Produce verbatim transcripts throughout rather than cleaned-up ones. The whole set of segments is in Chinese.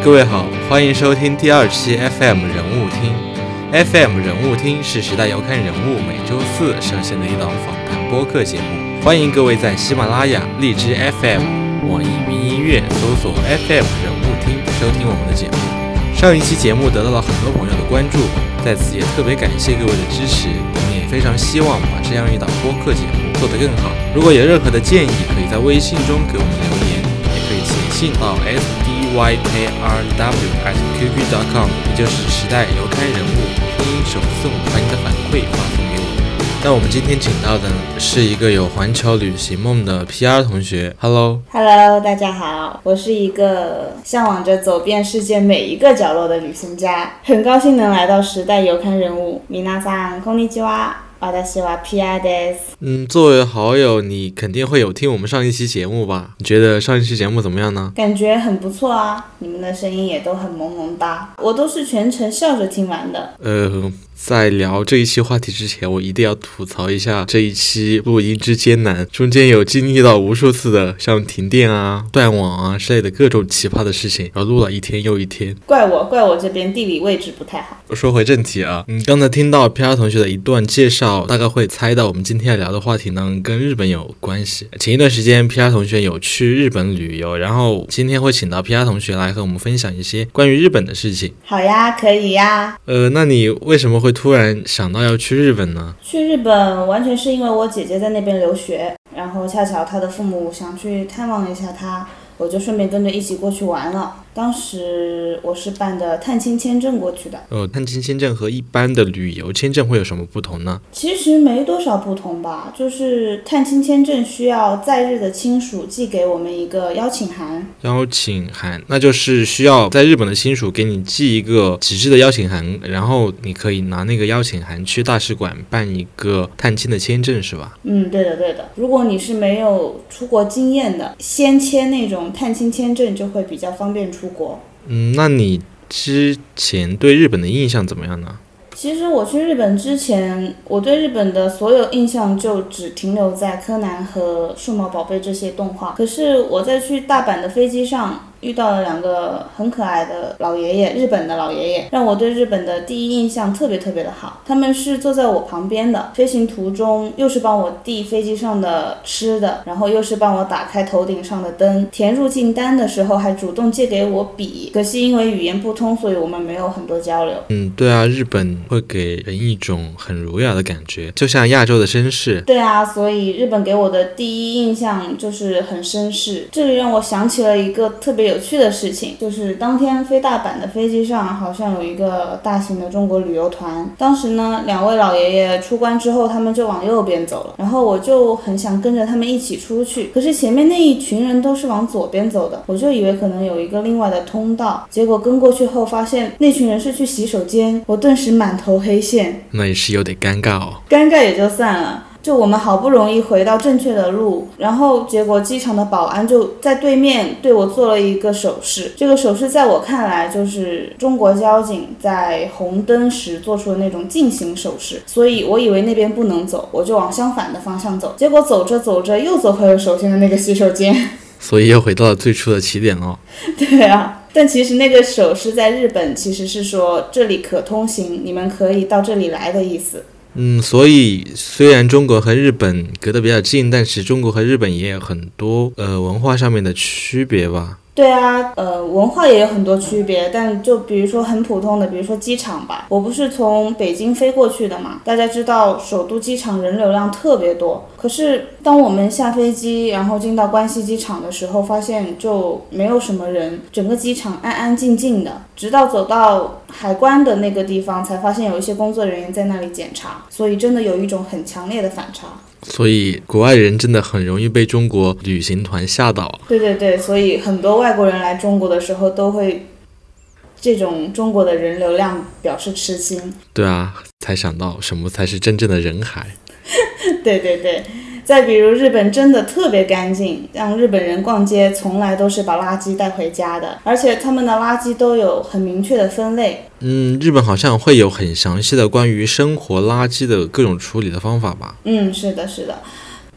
各位好，欢迎收听第二期 F M 人物听。F M 人物听是时代遥刊人物每周四上线的一档访谈播客节目，欢迎各位在喜马拉雅、荔枝 F M、网易云音乐搜索 F M 人物听收听我们的节目。上一期节目得到了很多朋友的关注，在此也特别感谢各位的支持，我们也非常希望把这样一档播客节目做得更好。如果有任何的建议，可以在微信中给我们留言，也可以写信到 S D Y K R W at Q Q dot com， 也就是时代遥刊人物拼音手送，把你的反馈发送给我们。那我们今天请到的是一个有环球旅行梦的 P R 同学。 Hello Hello 大家好，我是一个向往着走遍世界每一个角落的旅行家，很高兴能来到时代遥刊人物。皆さんこんにちは、私は P R です。 嗯，作为好友，你肯定会有听我们上一期节目吧？你觉得上一期节目怎么样呢？ 感觉很不错啊，你们的声音也都很萌萌哒，我都是全程笑着听完的。 呃，在聊这一期话题之前，我一定要吐槽一下这一期录音之艰难，中间有经历到无数次的像停电啊、断网啊之类的各种奇葩的事情，然后录了一天又一天。 怪我，怪我这边地理位置不太好。 说回正题啊，嗯，刚才听到 P R 同学的一段介绍，大概会猜到我们今天要聊的话题呢跟日本有关系。前一段时间 P R 同学有去日本旅游，然后今天会请到 P R 同学来和我们分享一些关于日本的事情。 好呀，可以呀。 呃，那你为什么会突然想到要去日本呢？ 去日本完全是因为我姐姐在那边留学，然后恰巧她的父母想去探望一下她，我就顺便跟着一起过去玩了。当时我是办的探亲签证过去的。 呃，探亲签证和一般的旅游签证会有什么不同呢？ 其实没多少不同吧，就是探亲签证需要在日的亲属寄给我们一个邀请函。 邀请函，那就是需要在日本的亲属给你寄一个纸质的邀请函，然后你可以拿那个邀请函去大使馆办一个探亲的签证，是吧？ 嗯，对的对的。如果你是没有出国经验的，先签那种探亲签证就会比较方便出国。 嗯，那你之前对日本的印象怎么样呢？ 其实我去日本之前，我对日本的所有印象就只停留在柯南和数码宝贝这些动画。可是我在去大阪的飞机上遇到了两个很可爱的老爷爷，日本的老爷爷，让我对日本的第一印象特别特别的好。他们是坐在我旁边的，飞行途中又是帮我递飞机上的吃的，然后又是帮我打开头顶上的灯，填入境单的时候还主动借给我笔。可惜因为语言不通，所以我们没有很多交流。 嗯，对啊，日本会给人一种很儒雅的感觉，就像亚洲的绅士。 对啊，所以日本给我的第一印象就是很绅士。这里让我想起了一个特别有趣的事情，就是当天飞大阪的飞机上好像有一个大型的中国旅游团。当时呢，两位老爷爷出关之后，他们就往右边走了，然后我就很想跟着他们一起出去，可是前面那一群人都是往左边走的，我就以为可能有一个另外的通道，结果跟过去后发现那群人是去洗手间，我顿时满头黑线。 那也是有点尴尬哦。 尴尬也就算了，就我们好不容易回到正确的路，然后结果机场的保安就在对面对我做了一个手势。这个手势在我看来就是中国交警在红灯时做出的那种进行手势，所以我以为那边不能走，我就往相反的方向走，结果走着走着又走回了首先的那个洗手间。 所以又回到了最初的起点哦。 对啊，但其实那个手势在日本其实是说这里可通行，你们可以到这里来的意思。 嗯，所以虽然中国和日本隔得比较近，但是中国和日本也有很多呃文化上面的区别吧。 对啊，呃，文化也有很多区别，但就比如说很普通的，比如说机场吧，我不是从北京飞过去的嘛，大家知道首都机场人流量特别多，可是当我们下飞机然后进到关西机场的时候，发现就没有什么人，整个机场安安静静的，直到走到海关的那个地方才发现有一些工作人员在那里检查，所以真的有一种很强烈的反差。 所以国外人真的很容易被中国旅行团吓到。 对对对，所以很多外国人来中国的时候都会这种中国的人流量表示吃惊。 对啊，才想到什么才是真正的人海。 对对对，再比如日本真的特别干净，让日本人逛街从来都是把垃圾带回家的，而且他们的垃圾都有很明确的分类。 嗯，日本好像会有很详细的关于生活垃圾的各种处理的方法吧？ 嗯，是的是的，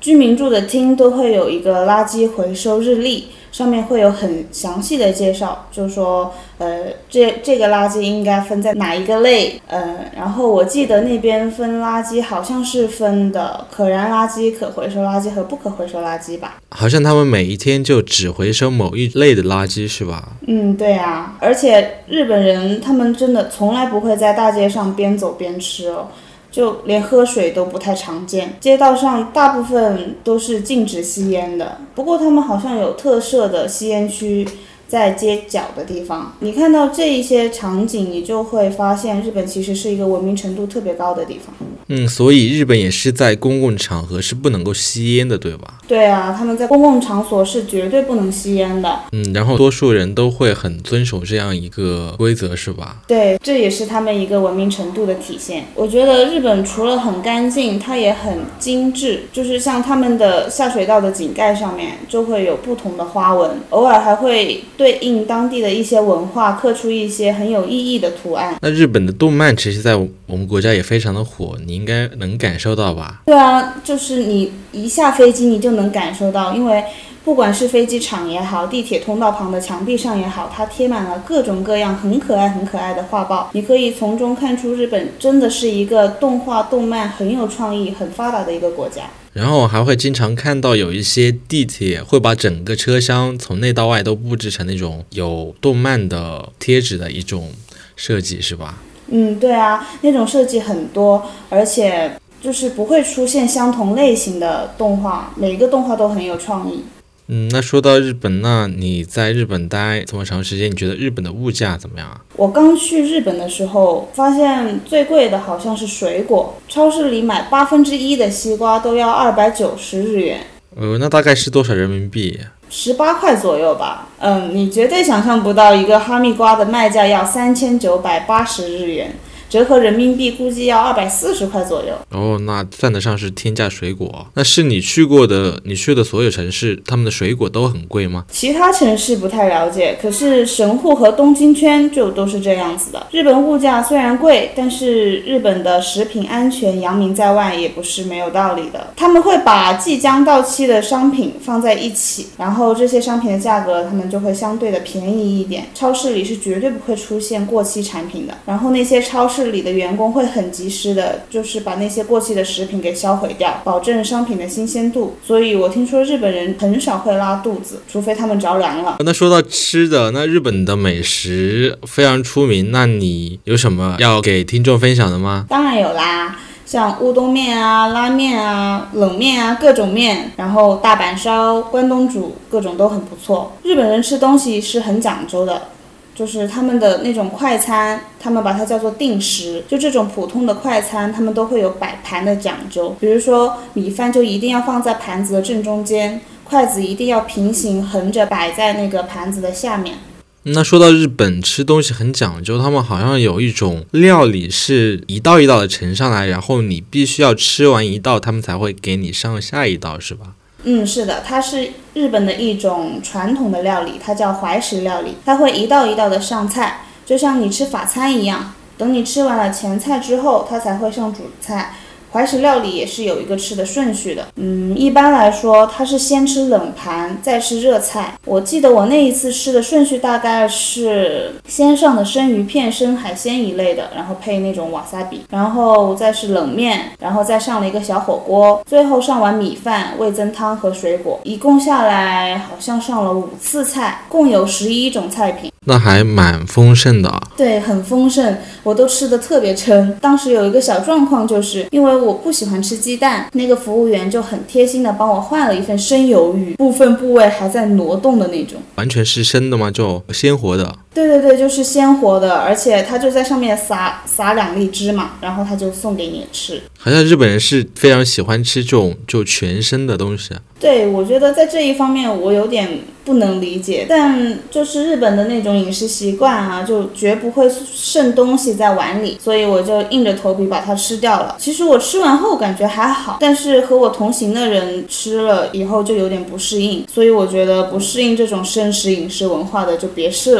居民住的厅都会有一个垃圾回收日历，上面会有很详细的介绍，就说呃这这个垃圾应该分在哪一个类，呃然后我记得那边分垃圾好像是分的可燃垃圾、可回收垃圾和不可回收垃圾吧。 好像他们每一天就只回收某一类的垃圾是吧？ 嗯，对啊，而且日本人他们真的从来不会在大街上边走边吃哦，就连喝水都不太常见，街道上大部分都是禁止吸烟的，不过他们好像有特设的吸烟区在街角的地方。你看到这一些场景，你就会发现日本其实是一个文明程度特别高的地方。 嗯，所以日本也是在公共场合是不能够吸烟的，对吧？ 对啊，他们在公共场所是绝对不能吸烟的。 嗯，然后多数人都会很遵守这样一个规则，是吧？ 对，这也是他们一个文明程度的体现。我觉得日本除了很干净，它也很精致，就是像他们的下水道的井盖上面就会有不同的花纹，偶尔还会对应当地的一些文化刻出一些很有意义的图案。 那日本的动漫其实在我们国家也非常的火，你应该能感受到吧？ 对啊，就是你一下飞机你就能感受到，因为不管是飞机场也好，地铁通道旁的墙壁上也好，它贴满了各种各样很可爱很可爱的画报，你可以从中看出日本真的是一个动画动漫很有创意很发达的一个国家。 然后还会经常看到有一些地铁会把整个车厢从内到外都布置成那种有动漫的贴纸的一种设计，是吧？ 嗯，对啊，那种设计很多，而且就是不会出现相同类型的动画，每一个动画都很有创意。 嗯，那说到日本，那你在日本待这么长时间，你觉得日本的物价怎么样啊？ 我刚去日本的时候，发现最贵的好像是水果，超市里买八分之一的西瓜都要二百九十日元。 呃，那大概是多少人民币？ 十八块左右吧。嗯，你绝对想象不到一个哈密瓜的卖价要三千九百八十日元。折合人民币估计要二百四十块左右。 哦，那算得上是天价水果。那是你去过的，你去的所有城市，他们的水果都很贵吗？ 其他城市不太了解，可是神户和东京圈就都是这样子的。日本物价虽然贵，但是日本的食品安全扬名在外也不是没有道理的。他们会把即将到期的商品放在一起，然后这些商品的价格他们就会相对的便宜一点。超市里是绝对不会出现过期产品的，然后那些超市里的员工会很及时的，就是把那些过期的食品给销毁掉，保证商品的新鲜度。所以我听说日本人很少会拉肚子，除非他们着凉了。 那说到吃的，那日本的美食非常出名，那你有什么要给听众分享的吗？ 当然有啦，像乌冬面啊、拉面啊、冷面啊，各种面，然后大阪烧、关东煮，各种都很不错。日本人吃东西是很讲究的，就是他们的那种快餐，他们把它叫做定时，就这种普通的快餐，他们都会有摆盘的讲究。比如说米饭就一定要放在盘子的正中间，筷子一定要平行横着摆在那个盘子的下面。 那说到日本吃东西很讲究，他们好像有一种料理是一道一道的盛上来，然后你必须要吃完一道，他们才会给你上下一道，是吧？ 嗯，是的，它是日本的一种传统的料理，它叫怀石料理，它会一道一道的上菜，就像你吃法餐一样，等你吃完了前菜之后，它才会上主菜。怀石料理也是有一个吃的顺序的，嗯，一般来说它是先吃冷盘，再吃热菜。我记得我那一次吃的顺序大概是先上的生鱼片、生海鲜一类的，然后配那种瓦萨比，然后再是冷面，然后再上了一个小火锅，最后上完米饭、味噌汤和水果，一共下来好像上了五次菜，共有十一种菜品。 那还蛮丰盛的啊。 对，很丰盛，我都吃得特别撑。当时有一个小状况，就是因为我不喜欢吃鸡蛋，那个服务员就很贴心的帮我换了一份生鱿鱼，部分部位还在挪动的那种。 完全是生的吗？就鲜活的？ 对对对，就是鲜活的，而且他就在上面撒撒两粒芝麻，然后他就送给你吃。 好像日本人是非常喜欢吃这种就全生的东西。 对，我觉得在这一方面我有点不能理解，但就是日本的那种饮食习惯啊，就绝不会剩东西在碗里，所以我就硬着头皮把它吃掉了。其实我吃完后感觉还好，但是和我同行的人吃了以后就有点不适应，所以我觉得不适应这种生食饮食文化的就别试了。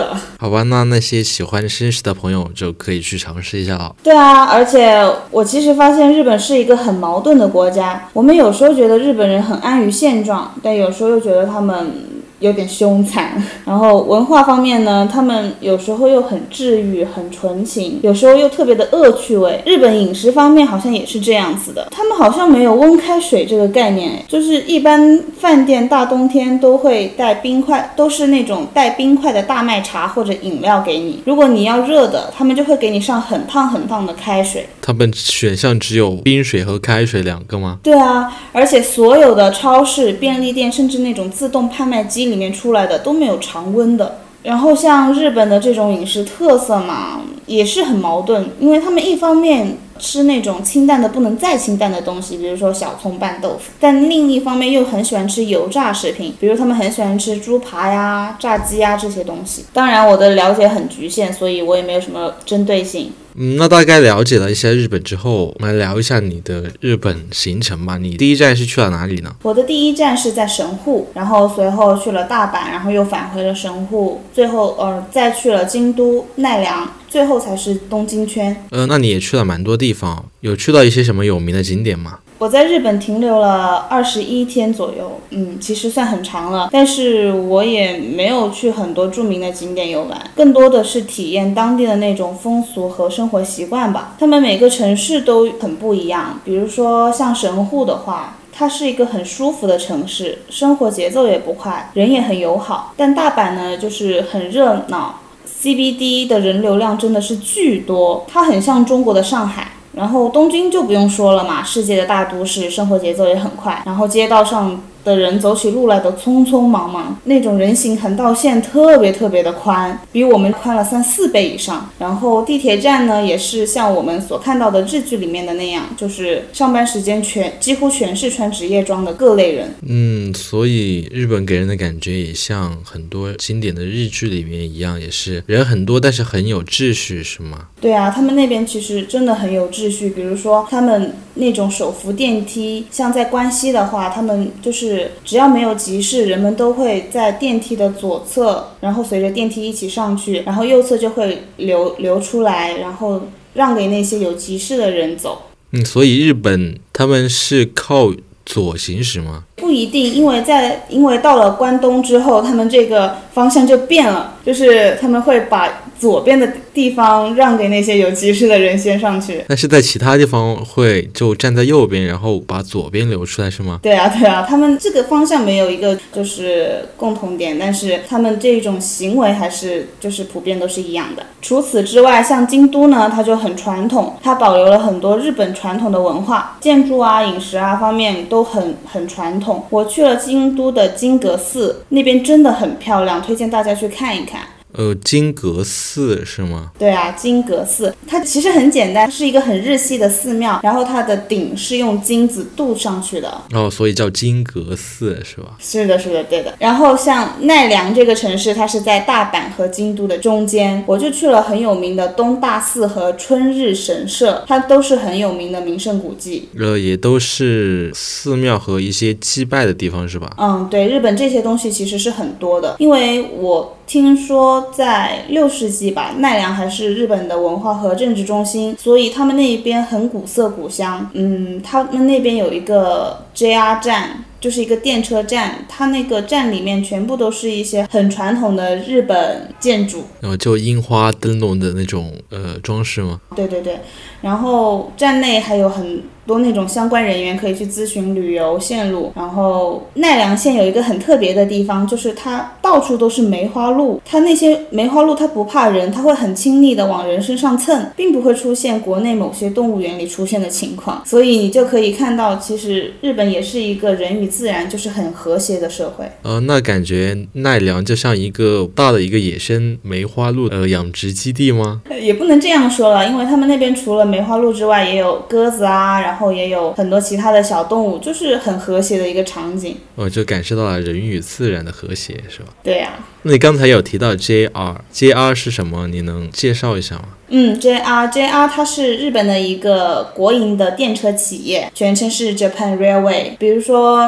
好吧，那那些喜欢绅士的朋友就可以去尝试一下了。 对啊，而且我其实发现日本是一个很矛盾的国家，我们有时候觉得日本人很安于现状，但有时候又觉得他们有点凶残。然后文化方面呢，他们有时候又很治愈很纯情，有时候又特别的恶趣味。日本饮食方面好像也是这样子的，他们好像没有温开水这个概念，就是一般饭店大冬天都会带冰块，都是那种带冰块的大麦茶或者饮料给你，如果你要热的，他们就会给你上很烫很烫的开水。 他们选项只有冰水和开水两个吗？ 对啊，而且所有的超市便利店甚至那种自动贩卖机里面出来的都没有常温的。然后像日本的这种饮食特色嘛，也是很矛盾，因为他们一方面吃那种清淡的不能再清淡的东西，比如说小葱拌豆腐，但另一方面又很喜欢吃油炸食品，比如他们很喜欢吃猪扒呀、炸鸡呀这些东西。当然我的了解很局限，所以我也没有什么针对性。 嗯，那大概了解了一下日本之后，我们来聊一下你的日本行程吧。你第一站是去了哪里呢？ 我的第一站是在神户，然后随后去了大阪，然后又返回了神户，最后呃再去了京都、奈良，最后才是东京圈。 呃，那你也去了蛮多地方，有去到一些什么有名的景点吗？ 我在日本停留了二十一天左右，嗯，其实算很长了，但是我也没有去很多著名的景点游玩，更多的是体验当地的那种风俗和生活习惯吧。他们每个城市都很不一样，比如说像神户的话，它是一个很舒服的城市，生活节奏也不快，人也很友好。但大阪呢，就是很热闹 ，C B D 的人流量真的是巨多，它很像中国的上海。然后东京就不用说了嘛，世界的大都市，生活节奏也很快，然后街道上的人走起路来都匆匆忙忙，那种人行横道线特别特别的宽，比我们宽了三四倍以上。然后地铁站呢，也是像我们所看到的日剧里面的那样，就是上班时间全几乎全是穿职业装的各类人。 嗯，所以日本给人的感觉也像很多经典的日剧里面一样，也是人很多，但是很有秩序，是吗？ 对啊，他们那边其实真的很有秩序，比如说他们那种手扶电梯，像在关西的话，他们就是只要没有急事，人们都会在电梯的左侧，然后随着电梯一起上去，然后右侧就会留留出来，然后让给那些有急事的人走。 嗯，所以日本他们是靠左行驶吗？ 不一定，因为在因为到了关东之后，他们这个方向就变了，就是他们会把左边的地方让给那些有急事的人先上去。 但是在其他地方会就站在右边，然后把左边留出来，是吗？ 对啊，对啊，他们这个方向没有一个就是共同点，但是他们这种行为还是就是普遍都是一样的。除此之外，像京都呢，它就很传统，它保留了很多日本传统的文化，建筑啊、饮食啊方面都很很传统。我去了京都的金阁寺，那边真的很漂亮，推荐大家去看一看。 呃，金阁寺是吗？ 对啊，金阁寺它其实很简单，是一个很日系的寺庙，然后它的顶是用金子镀上去的。 哦，所以叫金阁寺是吧？ 是的，是的，对的。然后像奈良这个城市，它是在大阪和京都的中间，我就去了很有名的东大寺和春日神社，它都是很有名的名胜古迹。 呃，也都是寺庙和一些祭拜的地方是吧？ 嗯，对，日本这些东西其实是很多的，因为我听说在六世纪吧，奈良还是日本的文化和政治中心，所以他们那边很古色古香。嗯，他们那边有一个 J R 站，就是一个电车站，它那个站里面全部都是一些很传统的日本建筑， 然后就樱花灯笼的那种呃装饰吗？ 对对对，然后站内还有很多那种相关人员可以去咨询旅游线路。然后奈良县有一个很特别的地方，就是它到处都是梅花鹿，它那些梅花鹿它不怕人，它会很亲昵的往人身上蹭，并不会出现国内某些动物园里出现的情况。所以你就可以看到，其实日本也是一个人与自然就是很和谐的社会。 呃，那感觉奈良就像一个大的一个野生梅花鹿呃养殖基地吗？ 也不能这样说了，因为他们那边除了梅花鹿之外，也有鸽子啊，然后也有很多其他的小动物，就是很和谐的一个场景。 我就感受到了人与自然的和谐，是吧？ 对呀、啊。 那你刚才有提到 J R，J R 是什么？你能介绍一下吗？ 嗯 ，J R，J R 它是日本的一个国营的电车企业，全称是 Japan Railway。比如说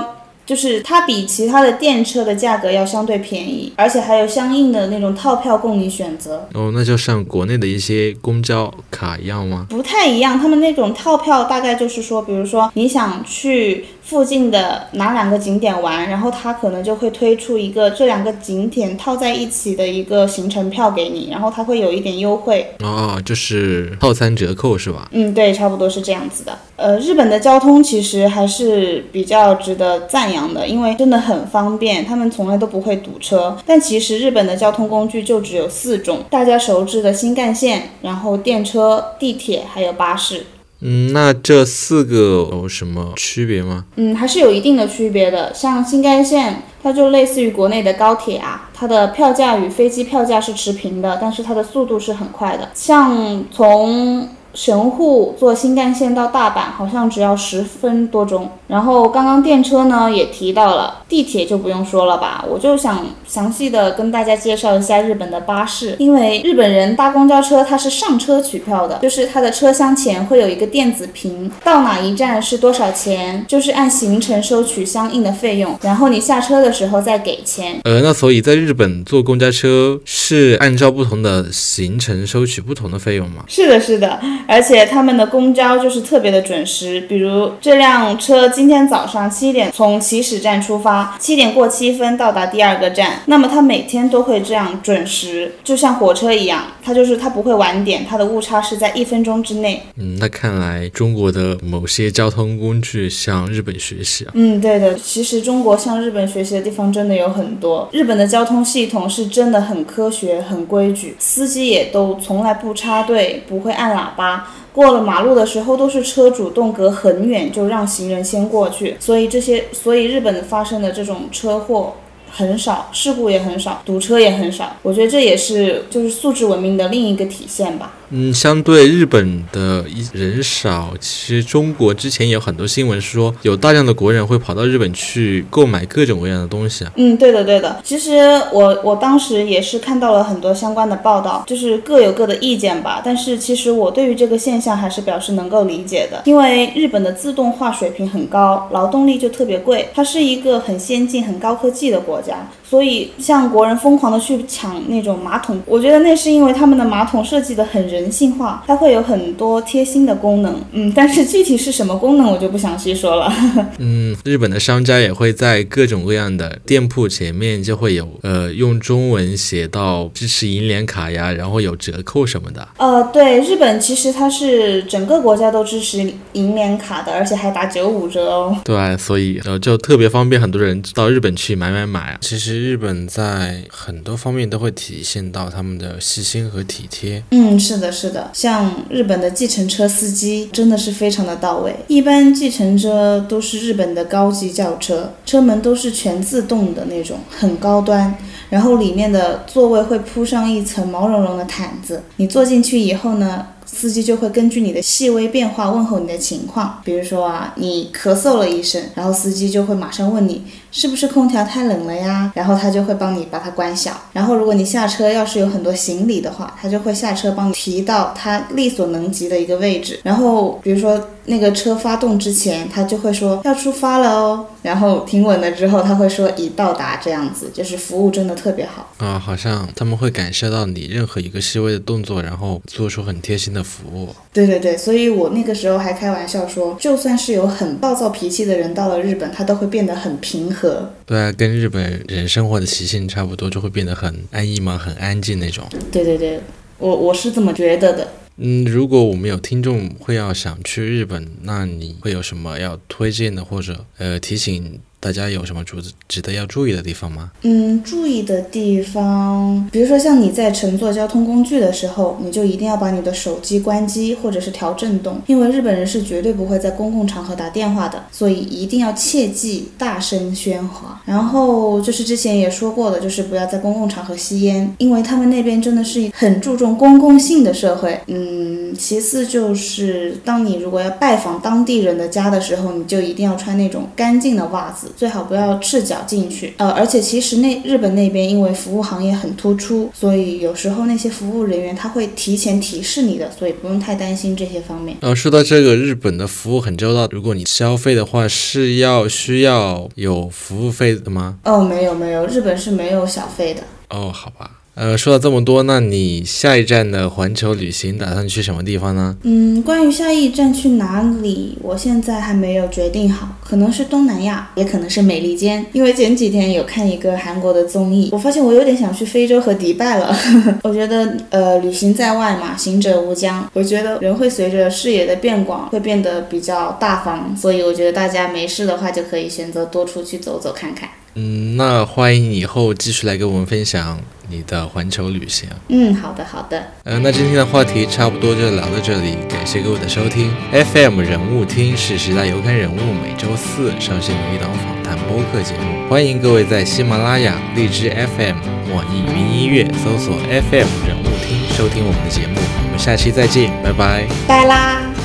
就是它比其他的电车的价格要相对便宜，而且还有相应的那种套票供你选择。 哦，那就像国内的一些公交卡一样吗？ 不太一样，他们那种套票大概就是说，比如说你想去附近的哪两个景点玩，然后他可能就会推出一个这两个景点套在一起的一个行程票给你，然后它会有一点优惠。 哦，就是套餐折扣是吧？ 嗯，对，差不多是这样子的。呃，日本的交通其实还是比较值得赞扬的，因为真的很方便，他们从来都不会堵车。但其实日本的交通工具就只有四种，大家熟知的新干线，然后电车、地铁还有巴士。 嗯，那这四个有什么区别吗？ 嗯，还是有一定的区别的。像新干线，它就类似于国内的高铁啊，它的票价与飞机票价是持平的，但是它的速度是很快的。像从神户坐新干线到大阪好像只要十分多钟。然后刚刚电车呢也提到了，地铁就不用说了吧，我就想详细的跟大家介绍一下日本的巴士。因为日本人搭公交车它是上车取票的，就是它的车厢前会有一个电子屏，到哪一站是多少钱，就是按行程收取相应的费用，然后你下车的时候再给钱。 呃，那所以在日本坐公交车是按照不同的行程收取不同的费用吗？ 是的，是的，而且他们的公交就是特别的准时，比如这辆车今天早上七点从起始站出发，七点过七分到达第二个站，那么它每天都会这样准时，就像火车一样，它就是它不会晚点，它的误差是在一分钟之内。 嗯，那看来中国的某些交通工具向日本学习啊。 嗯，对的，其实中国向日本学习的地方真的有很多。日本的交通系统是真的很科学、很规矩，司机也都从来不插队，不会按喇叭。过了马路的时候都是车主动隔很远就让行人先过去，所以这些所以日本发生的这种车祸很少，事故也很少，堵车也很少。我觉得这也是就是素质文明的另一个体现吧。 嗯，相对日本的人少，其实中国之前也有很多新闻说有大量的国人会跑到日本去购买各种各样的东西啊。 嗯，对的对的。其实我我当时也是看到了很多相关的报道，就是各有各的意见吧。但是其实我对于这个现象还是表示能够理解的，因为日本的自动化水平很高，劳动力就特别贵，它是一个很先进、很高科技的国家。所以像国人疯狂的去抢那种马桶，我觉得那是因为他们的马桶设计的很人性化，它会有很多贴心的功能。嗯，但是具体是什么功能我就不详细说了。 嗯，日本的商家也会在各种各样的店铺前面就会有呃用中文写到支持银联卡呀，然后有折扣什么的。 呃，对，日本其实它是整个国家都支持银联卡的，而且还打九五折哦。 对，所以呃就特别方便很多人到日本去买买买啊。其实日本在很多方面都会体现到他们的细心和体贴。 嗯，是的，是的，像日本的计程车司机真的是非常的到位。一般计程车都是日本的高级轿车，车门都是全自动的那种，很高端。然后里面的座位会铺上一层毛茸茸的毯子，你坐进去以后呢，司机就会根据你的细微变化问候你的情况。比如说啊，你咳嗽了一声，然后司机就会马上问你是不是空调太冷了呀，然后他就会帮你把它关小。然后如果你下车要是有很多行李的话，他就会下车帮你提到他力所能及的一个位置。然后比如说那个车发动之前，他就会说要出发了哦，然后停稳了之后他会说已到达，这样子就是服务真的特别好啊，好像他们会感受到你任何一个细微的动作，然后做出很贴心的服务。 对对对，所以我那个时候还开玩笑说，就算是有很暴躁脾气的人到了日本，他都会变得很平和。 对啊，跟日本人生活的习性差不多，就会变得很安逸嘛，很安静那种。 对对对，我我是这么觉得的。 嗯，如果我们有听众会要想去日本，那你会有什么要推荐的，或者呃提醒大家有什么值值得要注意的地方吗？ 嗯，注意的地方，比如说像你在乘坐交通工具的时候，你就一定要把你的手机关机或者是调震动，因为日本人是绝对不会在公共场合打电话的，所以一定要切记大声喧哗。然后就是之前也说过的，就是不要在公共场合吸烟，因为他们那边真的是很注重公共性的社会。嗯，其次就是当你如果要拜访当地人的家的时候，你就一定要穿那种干净的袜子。 子，最好不要赤脚进去。呃，而且其实那日本那边因为服务行业很突出，所以有时候那些服务人员他会提前提示你的，所以不用太担心这些方面。 呃，说到这个，日本的服务很周到，如果你消费的话是要需要有服务费的吗？ 哦，没有没有，日本是没有小费的。 哦，好吧。呃，说了这么多，那你下一站的环球旅行打算去什么地方呢？ 嗯，关于下一站去哪里，我现在还没有决定好，可能是东南亚，也可能是美利坚。因为前几天有看一个韩国的综艺，我发现我有点想去非洲和迪拜了。我觉得，呃，旅行在外嘛，行者无疆。我觉得人会随着视野的变广，会变得比较大方，所以我觉得大家没事的话，就可以选择多出去走走看看。 嗯，那欢迎以后继续来跟我们分享你的环球旅行。 嗯，好的好的。 呃，那今天的话题差不多就聊到这里，感谢各位的收听。F M 人物听是时代游刊人物每周四上线的一档访谈播客节目，欢迎各位在喜马拉雅、荔枝 F M、网易云音乐搜索 F M 人物听收听我们的节目。我们下期再见，拜拜。 拜啦。